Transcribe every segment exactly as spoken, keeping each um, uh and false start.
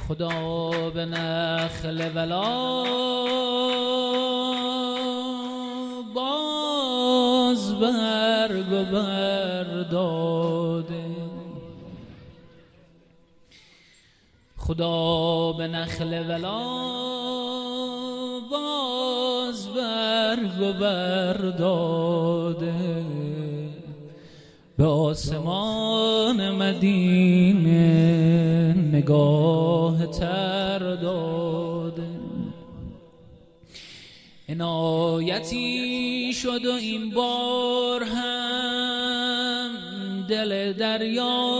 خدا به نخل ولا باز برگ و بر داده، خدا به نخل ولا باز برگ و بر داده، به آسمان مدینه نگاه تر داده. عنایتی شد و این بار هم دل دریا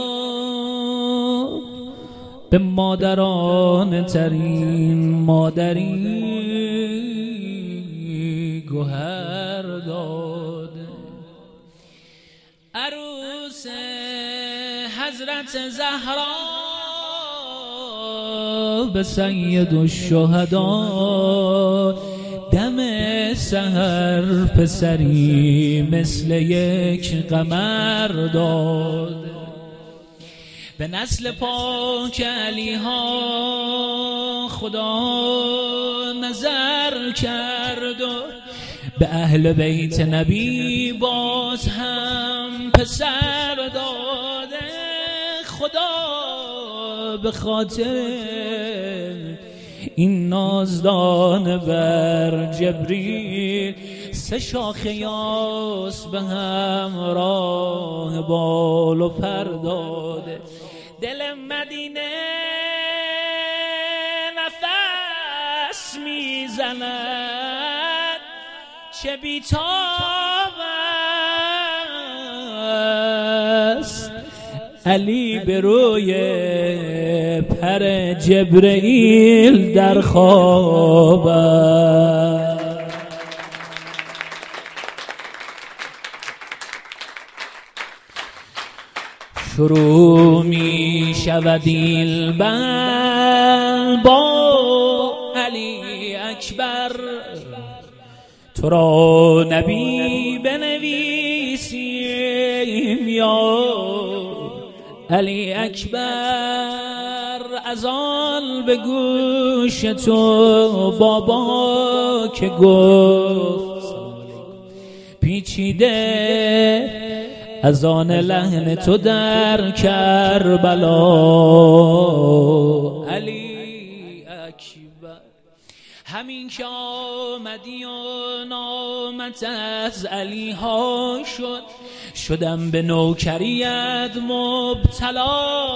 به مادران ترین مادری گوهر داده. عروس حضرت زهرا به سید الشهدا دم سحر پسری مثل یک قمر داد. به نسل پاک علی ها خدا نظر کرد و به اهل بیت نبی باز هم پسر داده. خدا به خاطر این نازدان بر جبریل سه شاخه یاس به همراه بال و پر داده. دل مدینه نفس میزند چه بی‌تاب است علی به روی پر جبرئیل در خواب است. شروع می شود ایلبن با علی اکبر، تو را نبی بنویسیم یا علی اکبر. از آن به گوش تو بابا که گفت پیچیده از آن لحن تو در کربلا. علی اکبر همین که آمدی و نامت از علی ها شد، شدم به نوکریت مبتلا.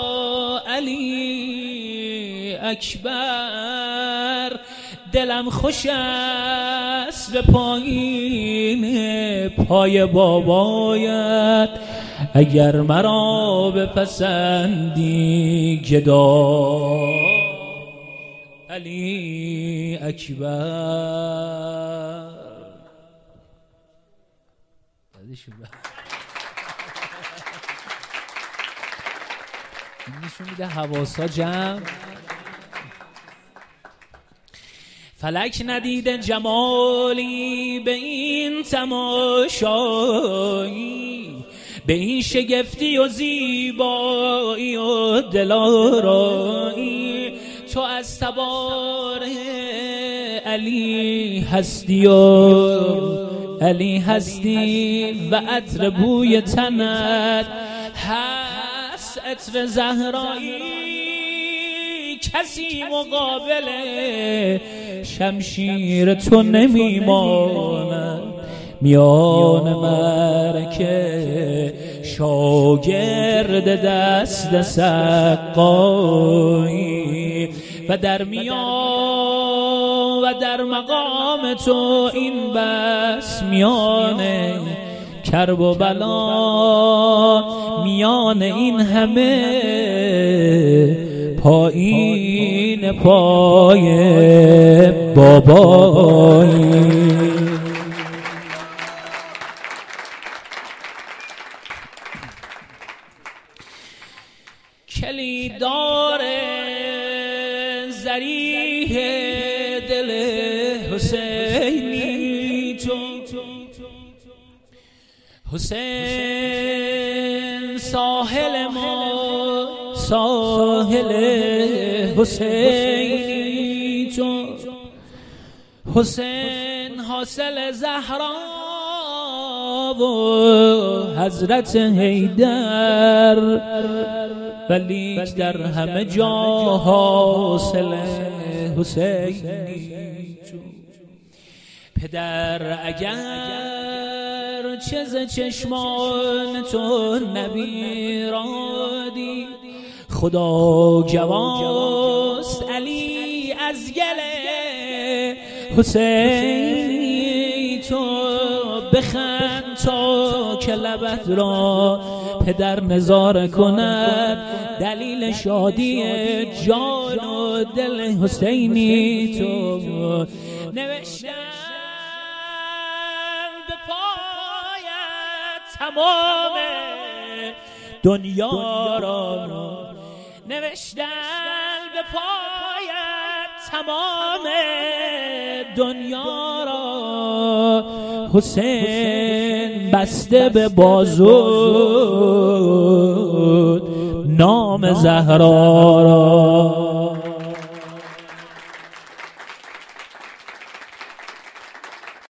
علی اکبر دلم خوش است به پایین پای بابایت، اگر مرا بپسندی گدا. علی اکبر نشون میده حواسا جمع. فلک ندیده جمالی به این تماشایی، به این شگفتی و زیبایی و دلارایی. تو از تبار علی هستی و علی هستی و عطر بوی تنت هست عطر زهرایی. کسی مقابل شمشیر تو نمیماند، میان مرکه شاگرد دست سقایی. و در میان و در مقام تو این بس میانه کرب و بلا، میان این همه پایین پای بابایی. کلیدار ذریح دل حسینی تو، حسین ساحل ما ساحل حسینی تو، حسین حاصل زهرا و حضرت حیدر، ولیک در همه جا حاصل حسینی تو. پدر اگر چه ز چشمان تو نبیرادی، خدا گواست علی از گل حسینی تو. بخند تا که لبت را پدر نظاره کند، دلیل شادی جان و دل حسینی تو. نوشتم به پایت تمام دنیا را، نوشتم به پایت تمام دنیا را. حسین بسته به بازو نام زهرا را.